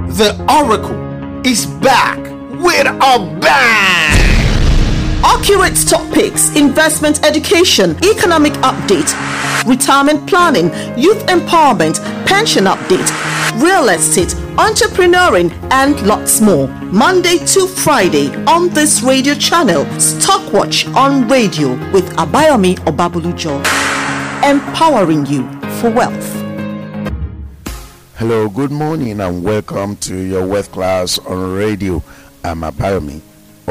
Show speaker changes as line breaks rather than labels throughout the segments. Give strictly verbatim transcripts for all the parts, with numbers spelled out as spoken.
The Oracle is back with a bang!
Accurate stock picks, investment education, economic update, retirement planning, youth empowerment, pension update, real estate, entrepreneuring, and lots more. Monday to Friday on this radio channel, Stockwatch on radio with Abayomi Obabulujo, empowering you for wealth.
Hello, good morning and welcome to your wealth class on radio. I'm Abayomi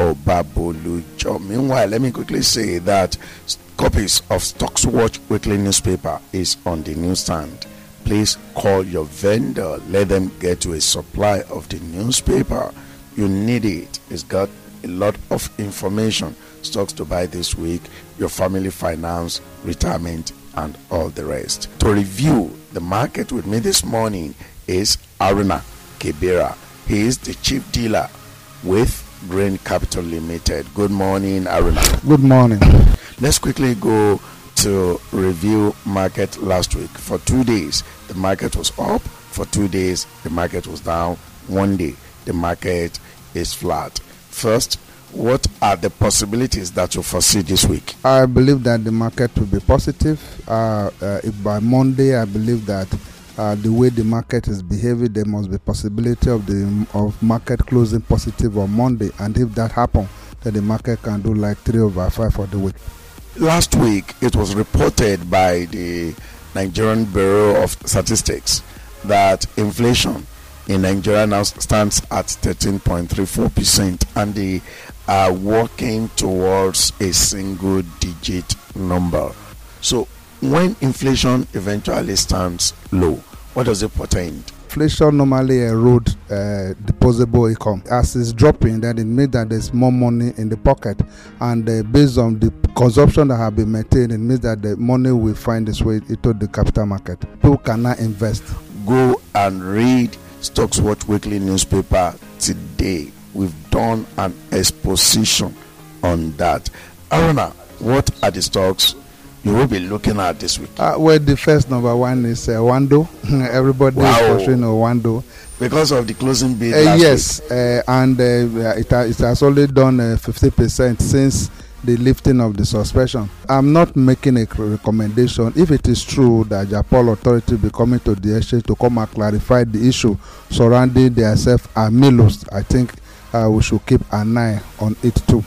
Obabulujo. Meanwhile, let me quickly say that copies of Stockwatch weekly newspaper is on the newsstand. Please call your vendor, let them get you a supply of the newspaper. You need it. It's got a lot of information, stocks to buy this week, your family finance, retirement, and all the rest. To review the market with me this morning is Aruna Kibera. He is the chief dealer with Green Capital Limited. Good morning, Aruna.
Good morning.
Let's quickly go to review market last week. For two days, the market was up. For two days, the market was down. One day, the market is flat. First, what are the possibilities that you foresee this week?
I believe that the market will be positive. Uh, uh, if by Monday, I believe that uh, the way the market is behaving, there must be possibility of the of market closing positive on Monday. And if that happens, then the market can do like three over five for the week.
Last week, it was reported by the Nigerian Bureau of Statistics that inflation in Nigeria now stands at thirteen point three four percent, and they are working towards a single digit number. So when inflation eventually stands low, what does it portend?
Inflation normally erodes uh, disposable income. As it's dropping, then it means that there's more money in the pocket, and uh, based on the consumption that have been maintained, it means that the money will find its way into the capital market. People cannot invest.
Go and read Stockwatch weekly newspaper today. We've done an exposition on that. Aruna, what are the stocks you will be looking at this week?
Uh, well, the first number one is uh, Wando. Everybody
wow.
is pursuing Wando
because of the closing bid
uh,
last
yes,
week.
Uh, and uh, it, ha- it has only done uh, fifty percent since the lifting of the suspension. I'm not making a recommendation. If it is true that Japan authority will be coming to the exchange to come and clarify the issue surrounding themselves and Milos, I think uh, we should keep an eye on it too.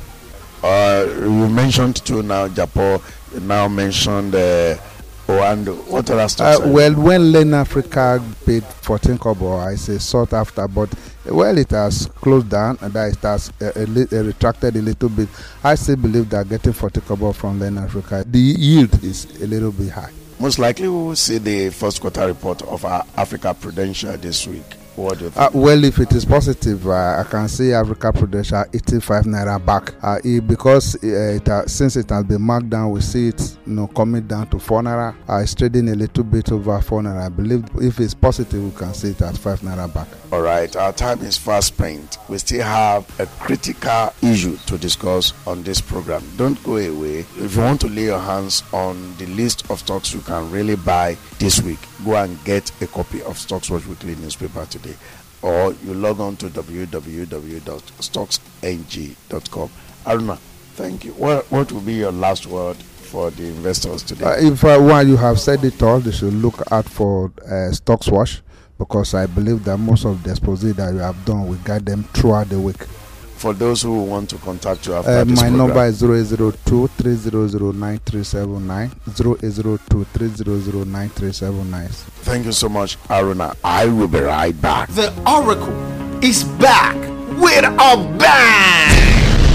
Uh, you mentioned too now Japan. You now mentioned uh, Oando. What other stocks?
Uh, well, when Lane Africa paid fourteen kobo, I say sought after, but well, it has closed down and that it has uh, a li- uh, retracted a little bit. I still believe that getting forty kobo from Lane Africa, the yield is a little bit high.
Most likely, we will see the first quarter report of our Africa Prudential this week. What do you think?
Uh, well, if it is positive, uh, I can see Africa Prudential eighty-five naira back. Uh, it, because uh, it, uh, since it has been marked down, we see it, you know, coming down to four naira. Uh, it's trading a little bit over four naira. I believe if it's positive, we can see it at five naira back.
All right, our time is fast spent. We still have a critical issue to discuss on this program. Don't go away. If you want to lay your hands on the list of stocks you can really buy this week, go and get a copy of Stockwatch Weekly newspaper today, or you log on to w w w dot stocks n g dot com. Aruna, thank you. What what will be your last word for the investors today?
Uh, if uh, while you have said it all, they should look out for uh, Stockwatch, because I believe that most of the exposé that you have done will guide them throughout the week.
For those who want to contact you after
uh,
this
my
program,
number is zero eight zero two three zero zero nine three seven nine, zero eight zero two three zero zero nine three seven nine.
Thank you so much, Aruna. I will be right back.
The Oracle is back with a bang!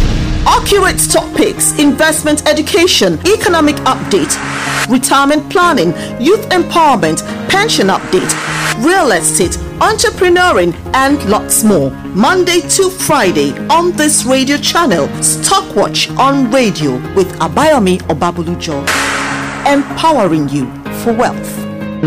Accurate stock picks, investment education, economic update, retirement planning, youth empowerment, pension update, real estate, entrepreneuring, and lots more. Monday to Friday on this radio channel, Stockwatch on radio with Abayomi Obabulujo, empowering you for wealth.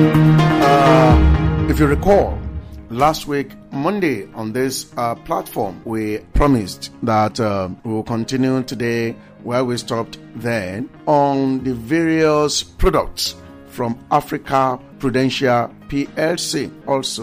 Uh, if you recall, last week, Monday, on this uh, platform, we promised that uh, we will continue today where we stopped then on the various products from Africa Prudential P L C, also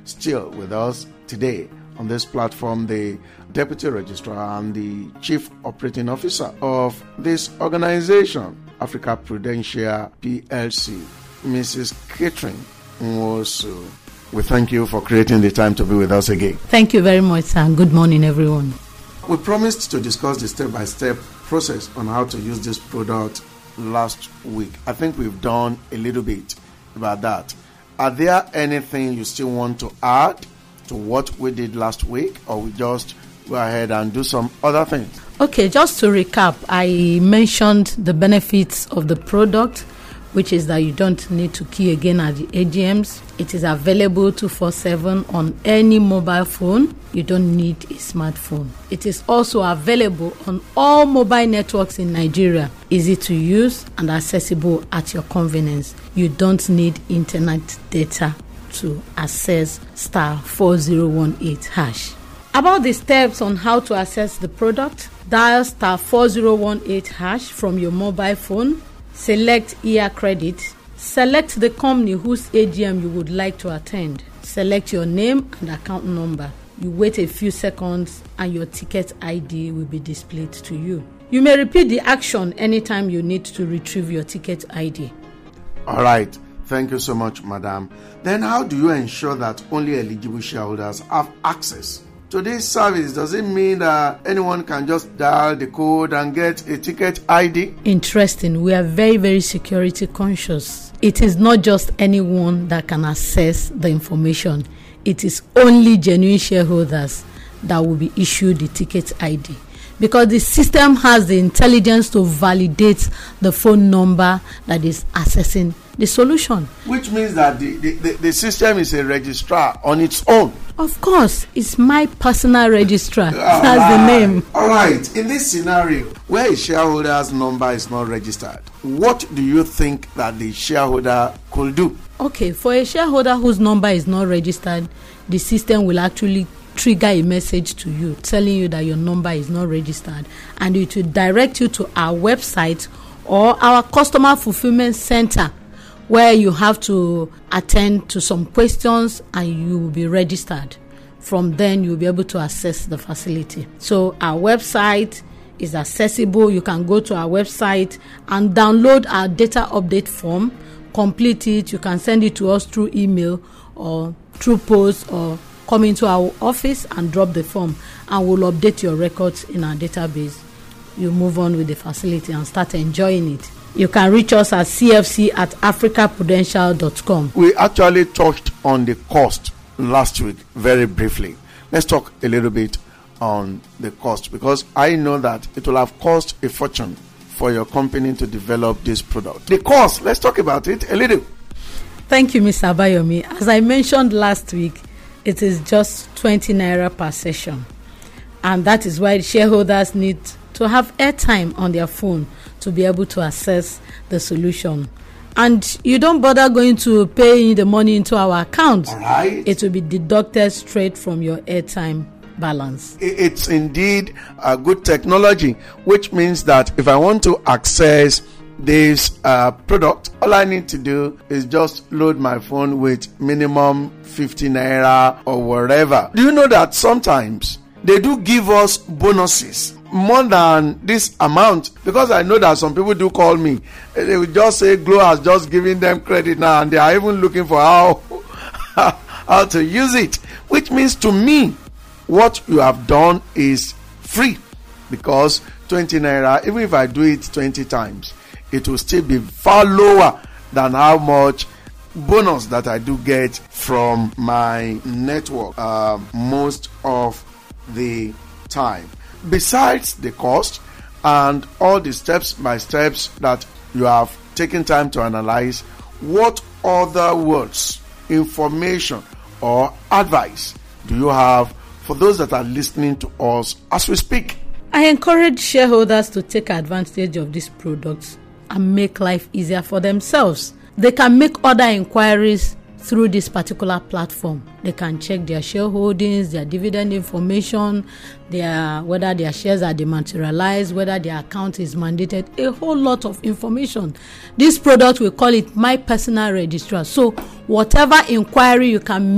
still with us today on this platform, the Deputy Registrar and the Chief Operating Officer of this organization, Africa Prudential P L C, Missus Catherine Nwosu. We thank you for creating the time to be with us again.
Thank you very much, sir. Good morning, everyone.
We promised to discuss the step-by-step process on how to use this product last week. I think we've done a little bit about that. Are there anything you still want to add to what we did last week, or we just go ahead and do some other things?
Okay, just to recap, I mentioned the benefits of the product, which is that you don't need to key again at the A G Ms. It is available twenty-four seven on any mobile phone. You don't need a smartphone. It is also available on all mobile networks in Nigeria. Easy to use and accessible at your convenience. You don't need internet data to access star four zero one eight hash. About the steps on how to access the product, dial star four zero one eight hash from your mobile phone. Select E R credit. Select the company whose A G M you would like to attend. Select your name and account number. You wait a few seconds and your ticket I D will be displayed to you. You may repeat the action anytime you need to retrieve your ticket I D.
All right. Thank you so much, Madam. Then how do you ensure that only eligible shareholders have access to this service? Does it mean that anyone can just dial the code and get a ticket I D?
Interesting. We are very, very security conscious. It is not just anyone that can access the information. It is only genuine shareholders that will be issued the ticket I D, because the system has the intelligence to validate the phone number that is accessing the solution.
Which means that the, the, the, the system is a registrar on its own.
Of course, it's my personal registrar. That's
right.
the name.
All right. In this scenario, where a shareholder's number is not registered, what do you think that the shareholder could do?
Okay, for a shareholder whose number is not registered, the system will actually trigger a message to you telling you that your number is not registered, and it will direct you to our website or our customer fulfillment center, where you have to attend to some questions and you will be registered. From then, you'll be able to access the facility. So our website is accessible. You can go to our website and download our data update form, complete it. You can send it to us through email or through post, or come into our office and drop the form, and we'll update your records in our database. You move on with the facility and start enjoying it. You can reach us at c f c at africa prudential dot com.
We actually touched on the cost last week very briefly. Let's talk a little bit on the cost, because I know that it will have cost a fortune for your company to develop this product. The cost, let's talk about it a little.
Thank you, Mister Abayomi. As I mentioned last week, it is just twenty naira per session, and that is why shareholders need to have airtime on their phone to be able to access the solution. And you don't bother going to pay the money into our account.
All right.
It will be deducted straight from your airtime balance.
It's indeed a good technology, which means that if I want to access this uh, product, all I need to do is just load my phone with minimum fifty naira or whatever. Do you know that sometimes they do give us bonuses more than this amount? Because I know that some people do call me. They will just say Glo has just given them credit now, and they are even looking for how how to use it. Which means to me, what you have done is free, because twenty naira, even if I do it twenty times, it will still be far lower than how much bonus that I do get from my network uh, most of the time. Besides the cost and all the steps by steps that you have taken time to analyze, what other words, information, or advice do you have for those that are listening to us as we speak?
I encourage shareholders to take advantage of these products and make life easier for themselves. They can make other inquiries through this particular platform. They can check their shareholdings, their dividend information, their whether their shares are dematerialized, whether their account is mandated, a whole lot of information. This product, we call it My Personal Registrar. So whatever inquiry you can make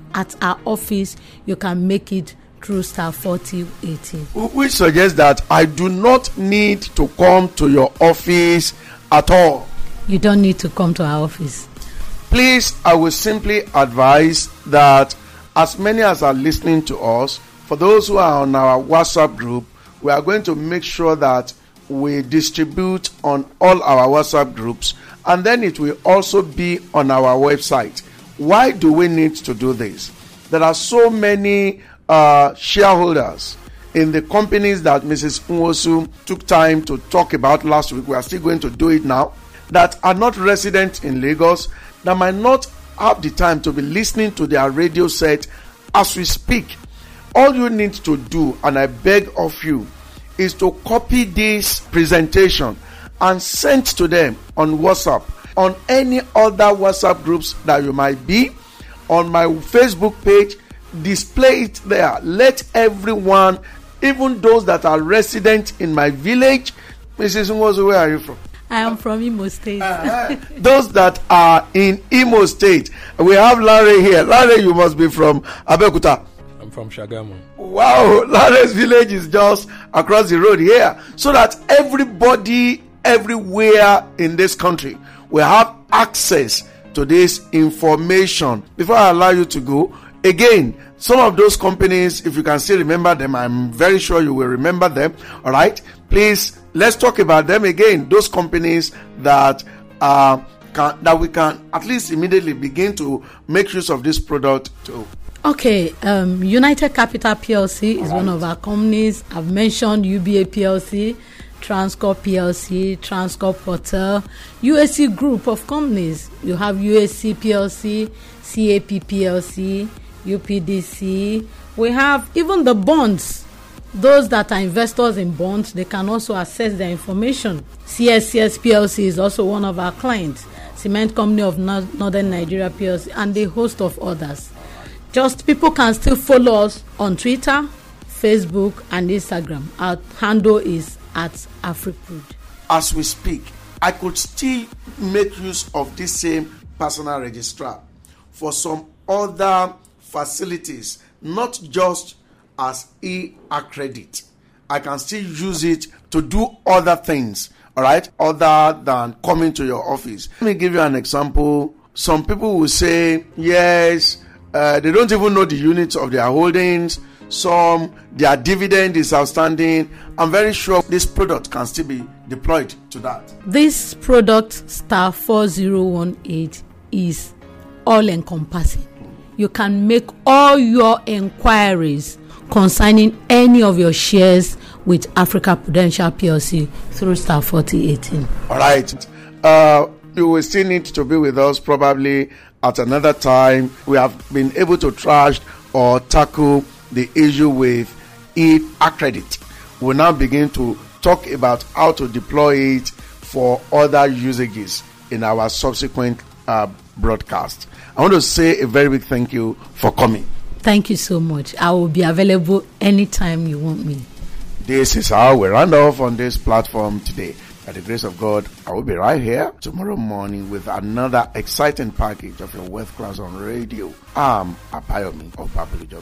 at our office, you can make it through star forty eighteen.
Which suggests that I do not need to come to your office at all.
You don't need to come to our office.
Please, I will simply advise that as many as are listening to us, for those who are on our WhatsApp group, we are going to make sure that we distribute on all our WhatsApp groups, and then it will also be on our website. Why do we need to do this? There are so many uh, shareholders in the companies that Missus Nwosu took time to talk about last week. We are still going to do it now, that are not resident in Lagos, that might not have the time to be listening to their radio set as we speak. All you need to do, and I beg of you, is to copy this presentation and send to them on WhatsApp, on any other WhatsApp groups that you might be, on my Facebook page. Display it there. Let everyone, even those that are resident in my village. Missus Nwosu, where are you from?
I am from Imo State.
Uh, those that are in Imo State. We have Larry here. Larry, you must be from Abeokuta.
I'm from Shagamu.
Wow, Larry's village is just across the road here. So that everybody, everywhere in this country will have access to this information. Before I allow you to go, again, some of those companies, if you can still remember them, I'm very sure you will remember them. All right, please, let's talk about them again. Those companies that uh, can, that we can at least immediately begin to make use of this product too.
Okay, um, United Capital P L C is right. One of our companies. I've mentioned U B A P L C, Transcorp P L C, Transcorp Hotel, U S C Group of companies. You have U S C P L C, C A P P L C, U P D C. We have even the bonds. Those that are investors in bonds, they can also access their information. C S C S P L C is also one of our clients. Cement Company of Northern Nigeria P L C, and a host of others. Just people can still follow us on Twitter, Facebook, and Instagram. Our handle is at AfriCrude.
As we speak, I could still make use of this same personal registrar for some other facilities, not just as e-accredit. I can still use it to do other things, all right, other than coming to your office. Let me give you an example. Some people will say, yes, uh, they don't even know the units of their holdings. Some, their dividend is outstanding. I'm very sure this product can still be deployed to that.
This product, star four zero one eight, is all-encompassing. You can make all your inquiries concerning any of your shares with Africa Prudential P L C through star forty eighteen.
All right. Uh, you will still need to be with us probably at another time. We have been able to trash or tackle the issue with e-accredit. We'll now begin to talk about how to deploy it for other usages in our subsequent uh, broadcast. I want to say a very big thank you for coming.
Thank you so much. I will be available anytime you want me.
This is how we round off on this platform today. By the grace of God, I will be right here tomorrow morning with another exciting package of your Wealth Class on Radio. I'm Abayomi of Babylon.